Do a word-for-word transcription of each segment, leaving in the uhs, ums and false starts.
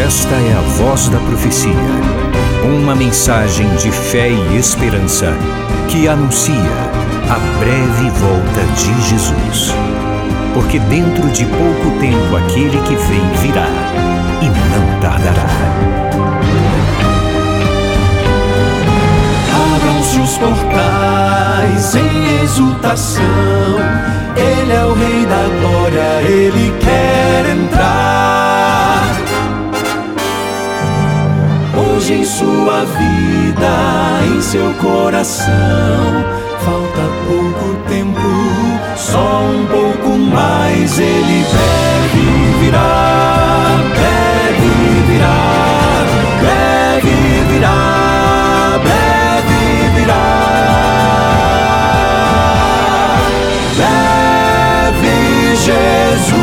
Esta é a Voz da Profecia, uma mensagem de fé e esperança que anuncia a breve volta de Jesus. Porque dentro de pouco tempo aquele que vem virá e não tardará. Abram-se os portais em exultação, Ele é o Rei da Glória, Ele quer entrar. Hoje em sua vida, em seu coração, falta pouco tempo, só um pouco mais. Ele deve virar, deve virar, deve virar, deve virar. Deve Jesus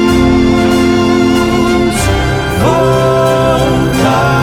voltar.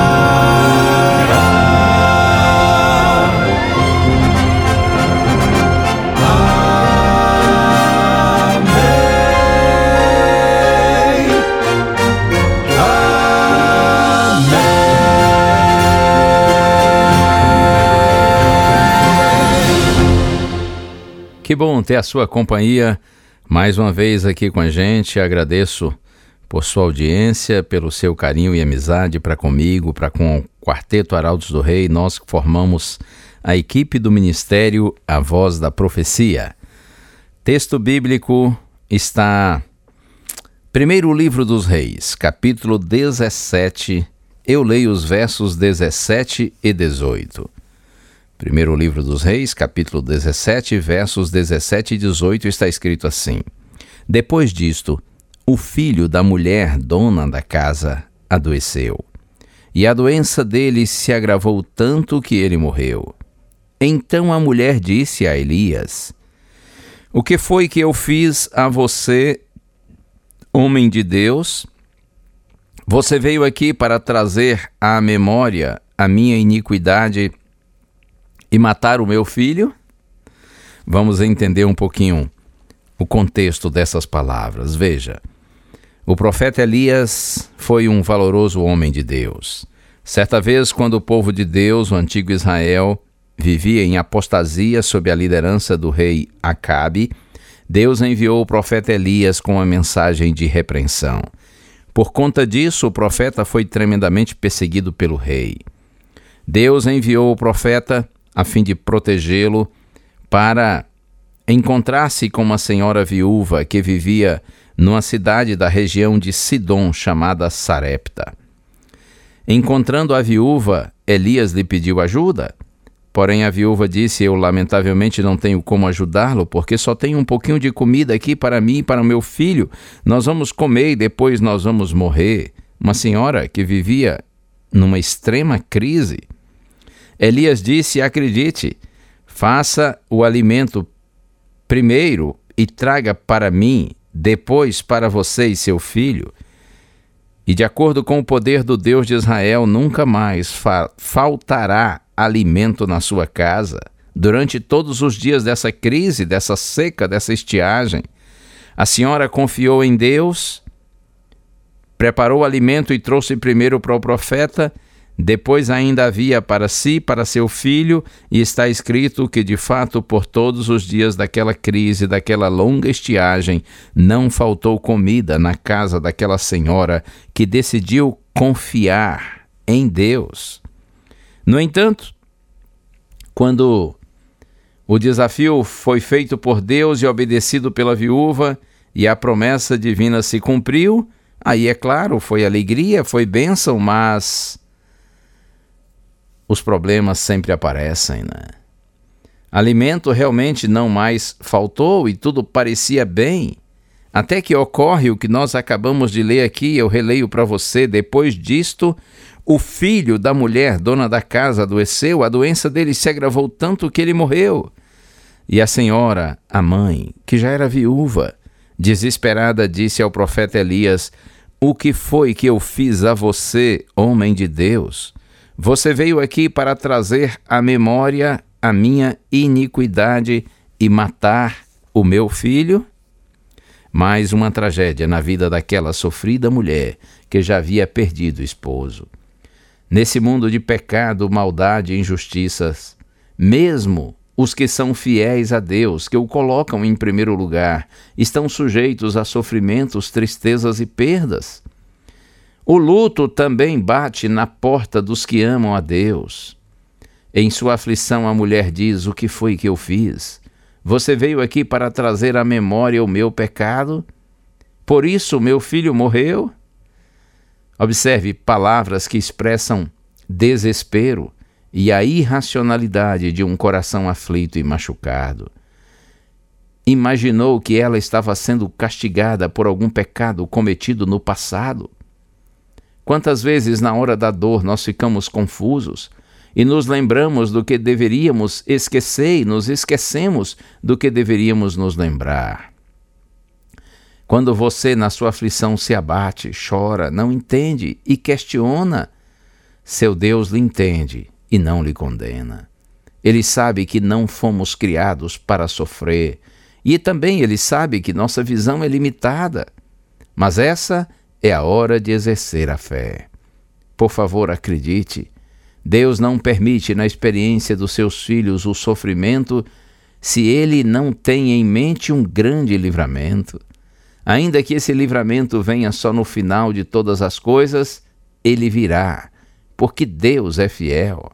Que bom ter a sua companhia mais uma vez aqui com a gente. Agradeço por sua audiência, pelo seu carinho e amizade para comigo, para com o Quarteto Arautos do Rei, nós que formamos a equipe do Ministério A Voz da Profecia. Texto bíblico está primeiro livro dos Reis, capítulo dezessete. Eu leio os versos dezessete e dezoito. Primeiro livro dos Reis, capítulo dezessete, versos dezessete e dezoito, está escrito assim: Depois disto, o filho da mulher dona da casa adoeceu, e a doença dele se agravou tanto que ele morreu. Então a mulher disse a Elias: O que foi que eu fiz a você, homem de Deus? Você veio aqui para trazer à memória a minha iniquidade e matar o meu filho? Vamos entender um pouquinho o contexto dessas palavras. Veja, o profeta Elias foi um valoroso homem de Deus. Certa vez, quando o povo de Deus, o antigo Israel, vivia em apostasia sob a liderança do rei Acabe, Deus enviou o profeta Elias com uma mensagem de repreensão. Por conta disso, o profeta foi tremendamente perseguido pelo rei. Deus enviou o profeta a fim de protegê-lo, para encontrar-se com uma senhora viúva que vivia numa cidade da região de Sidom, chamada Sarepta. Encontrando a viúva, Elias lhe pediu ajuda, porém a viúva disse: Eu lamentavelmente não tenho como ajudá-lo, porque só tenho um pouquinho de comida aqui para mim e para o meu filho. Nós vamos comer e depois nós vamos morrer. Uma senhora que vivia numa extrema crise. Elias disse: Acredite, faça o alimento primeiro e traga para mim, depois para você e seu filho. E de acordo com o poder do Deus de Israel, nunca mais fa- faltará alimento na sua casa. Durante todos os dias dessa crise, dessa seca, dessa estiagem, a senhora confiou em Deus, preparou o alimento e trouxe primeiro para o profeta. Depois ainda havia para si, para seu filho, e está escrito que, de fato, por todos os dias daquela crise, daquela longa estiagem, não faltou comida na casa daquela senhora que decidiu confiar em Deus. No entanto, quando o desafio foi feito por Deus e obedecido pela viúva, e a promessa divina se cumpriu, aí, é claro, foi alegria, foi bênção, mas os problemas sempre aparecem, né? Alimento realmente não mais faltou e tudo parecia bem, até que ocorre o que nós acabamos de ler aqui. Eu releio para você. Depois disto, o filho da mulher dona da casa adoeceu, a doença dele se agravou tanto que ele morreu. E a senhora, a mãe, que já era viúva, desesperada, disse ao profeta Elias: O que foi que eu fiz a você, homem de Deus? Você veio aqui para trazer à memória a minha iniquidade e matar o meu filho? Mais uma tragédia na vida daquela sofrida mulher que já havia perdido o esposo. Nesse mundo de pecado, maldade e injustiças, mesmo os que são fiéis a Deus, que o colocam em primeiro lugar, estão sujeitos a sofrimentos, tristezas e perdas. O luto também bate na porta dos que amam a Deus. Em sua aflição, a mulher diz: o que foi que eu fiz? Você veio aqui para trazer à memória o meu pecado? Por isso meu filho morreu? Observe palavras que expressam desespero e a irracionalidade de um coração aflito e machucado. Imaginou que ela estava sendo castigada por algum pecado cometido no passado? Quantas vezes na hora da dor nós ficamos confusos e nos lembramos do que deveríamos esquecer e nos esquecemos do que deveríamos nos lembrar? Quando você na sua aflição se abate, chora, não entende e questiona, seu Deus lhe entende e não lhe condena. Ele sabe que não fomos criados para sofrer e também ele sabe que nossa visão é limitada. Mas essa é a hora de exercer a fé. Por favor, acredite, Deus não permite na experiência dos seus filhos o sofrimento se ele não tem em mente um grande livramento. Ainda que esse livramento venha só no final de todas as coisas, ele virá, porque Deus é fiel.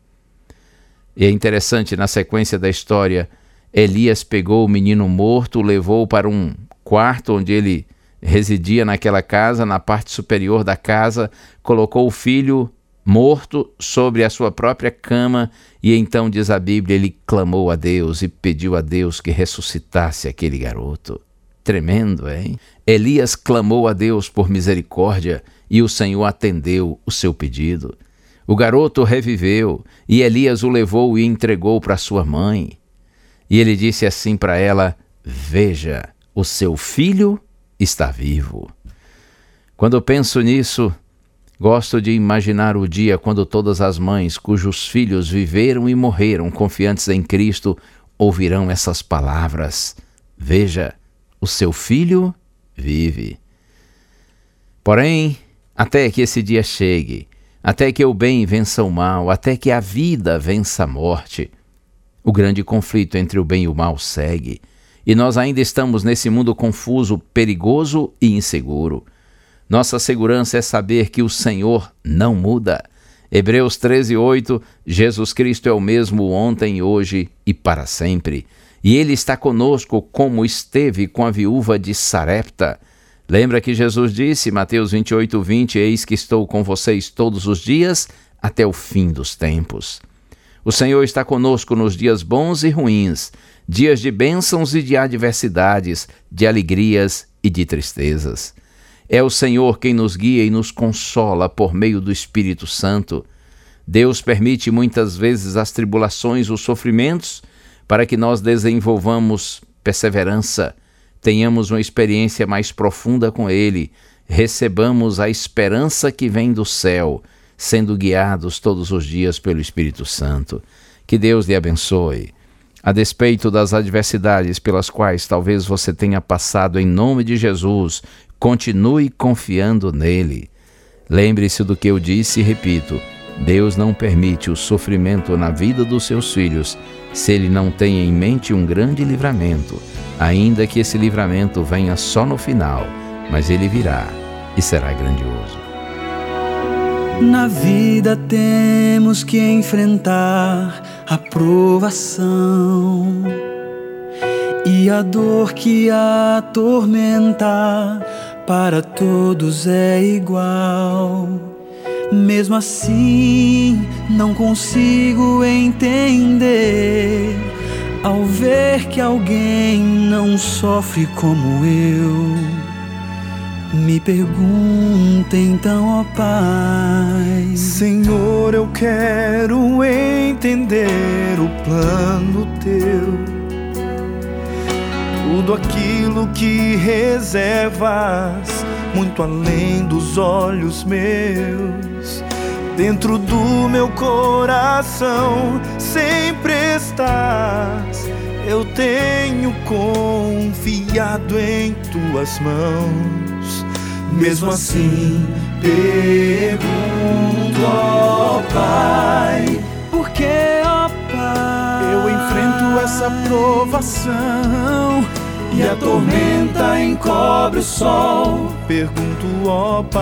E é interessante, na sequência da história, Elias pegou o menino morto, levou para um quarto onde ele residia naquela casa, na parte superior da casa, colocou o filho morto sobre a sua própria cama e então, diz a Bíblia, ele clamou a Deus e pediu a Deus que ressuscitasse aquele garoto. Tremendo, hein? Elias clamou a Deus por misericórdia e o Senhor atendeu o seu pedido. O garoto reviveu e Elias o levou e entregou para sua mãe. E ele disse assim para ela: veja, o seu filho está vivo. Quando eu penso nisso, gosto de imaginar o dia quando todas as mães cujos filhos viveram e morreram confiantes em Cristo ouvirão essas palavras: veja, o seu filho vive. Porém, até que esse dia chegue, até que o bem vença o mal, até que a vida vença a morte, o grande conflito entre o bem e o mal segue, e nós ainda estamos nesse mundo confuso, perigoso e inseguro. Nossa segurança é saber que o Senhor não muda. Hebreus treze, oito, Jesus Cristo é o mesmo ontem, hoje e para sempre. E Ele está conosco como esteve com a viúva de Sarepta. Lembra que Jesus disse, Mateus vinte e oito, vinte, eis que estou com vocês todos os dias até o fim dos tempos. O Senhor está conosco nos dias bons e ruins, dias de bênçãos e de adversidades, de alegrias e de tristezas. É o Senhor quem nos guia e nos consola por meio do Espírito Santo. Deus permite muitas vezes as tribulações, os sofrimentos, para que nós desenvolvamos perseverança, tenhamos uma experiência mais profunda com Ele, recebamos a esperança que vem do céu, sendo guiados todos os dias pelo Espírito Santo. Que Deus lhe abençoe. A despeito das adversidades pelas quais talvez você tenha passado, em nome de Jesus, continue confiando nele. Lembre-se do que eu disse e repito: Deus não permite o sofrimento na vida dos seus filhos se Ele não tem em mente um grande livramento, ainda que esse livramento venha só no final, mas ele virá e será grandioso. Na vida temos que enfrentar a provação e a dor que atormenta, para todos é igual. Mesmo assim, não consigo entender ao ver que alguém não sofre como eu. Me pergunta então, ó Pai, Senhor, eu quero entender o plano Teu, tudo aquilo que reservas muito além dos olhos meus. Dentro do meu coração sempre estás, eu tenho confiado em tuas mãos. Mesmo assim, pergunto, ó Pai, por que, ó Pai, eu enfrento essa provação e a tormenta encobre o sol? Pergunto, ó Pai,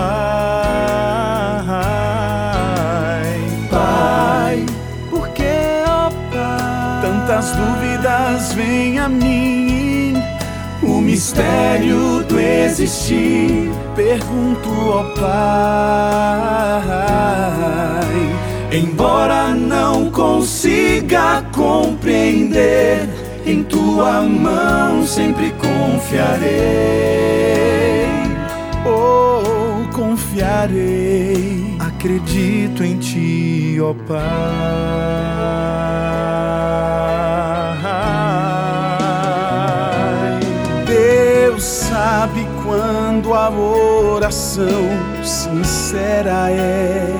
Pai, por que, ó Pai, tantas dúvidas vêm a mim, o mistério do existir? Pergunto, ó Pai, embora não consiga compreender, em tua mão sempre confiarei. Oh, confiarei, acredito em ti, ó Pai. Deus sabe quando a oração sincera é.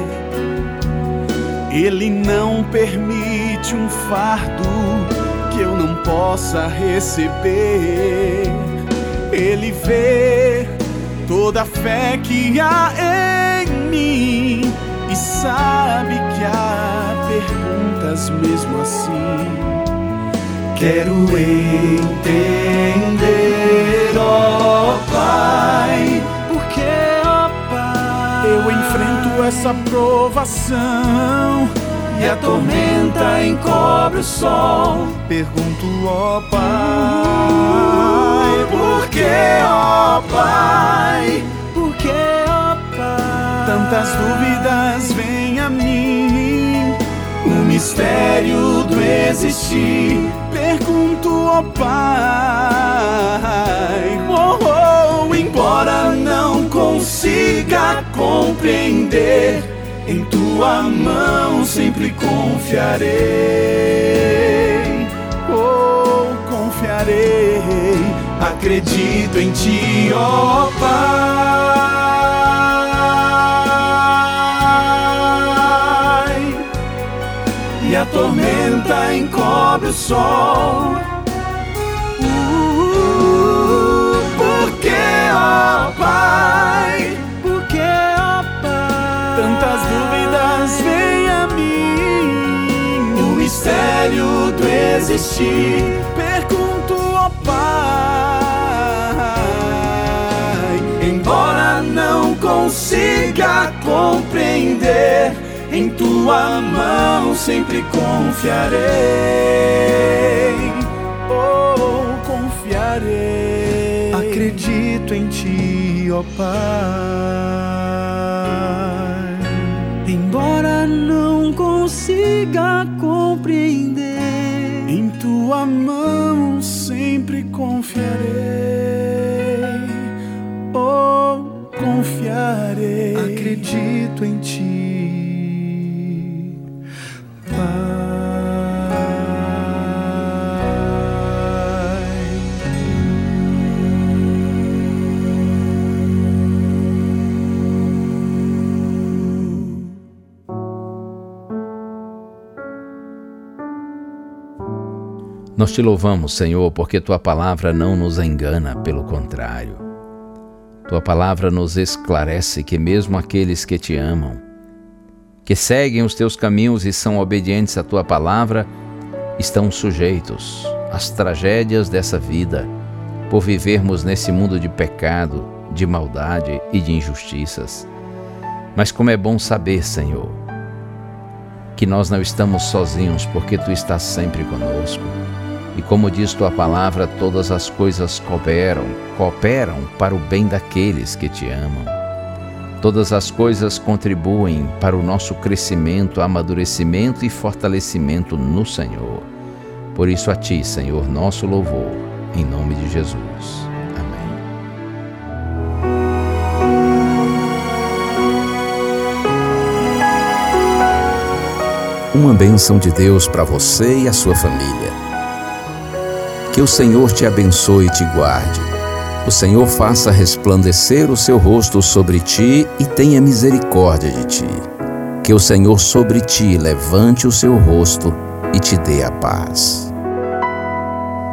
Ele não permite um fardo que eu não possa receber. Ele vê toda a fé que há em mim e sabe que há perguntas mesmo assim. Quero entender, ó Pai, por que, ó Pai, eu enfrento essa provação e a tormenta encobre o sol. Pergunto, ó Pai, por que, ó Pai, por que, ó Pai, tantas dúvidas vêm a mim, o mistério do existir? Pergunto, ó Pai, oh, oh, embora não consiga compreender, em tua mão sempre confiarei. Oh, confiarei, acredito em ti, ó Pai. E a tormenta encobre o sol. Uh, por que, ó Pai, por que, ó Pai, tantas dúvidas vêm a mim, o mistério do existir? Pergunto, ó Pai, embora não consiga compreender, em tua mão sempre confiarei. Oh, confiarei, acredito em ti, ó Pai. Embora não consiga compreender, em tua mão sempre confiarei. Oh, confiarei, acredito em ti, Pai. Nós te louvamos, Senhor, porque Tua palavra não nos engana, pelo contrário. Tua palavra nos esclarece que mesmo aqueles que te amam, que seguem os Teus caminhos e são obedientes à Tua palavra, estão sujeitos às tragédias dessa vida, por vivermos nesse mundo de pecado, de maldade e de injustiças. Mas como é bom saber, Senhor, que nós não estamos sozinhos, porque Tu estás sempre conosco. E como diz Tua palavra, todas as coisas cooperam, cooperam para o bem daqueles que Te amam. Todas as coisas contribuem para o nosso crescimento, amadurecimento e fortalecimento no Senhor. Por isso a Ti, Senhor, nosso louvor, em nome de Jesus. Amém. Uma bênção de Deus para você e a sua família. Que o Senhor te abençoe e te guarde. O Senhor faça resplandecer o seu rosto sobre ti e tenha misericórdia de ti. Que o Senhor sobre ti levante o seu rosto e te dê a paz.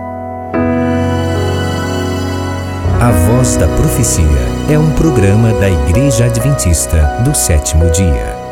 A Voz da Profecia é um programa da Igreja Adventista do Sétimo Dia.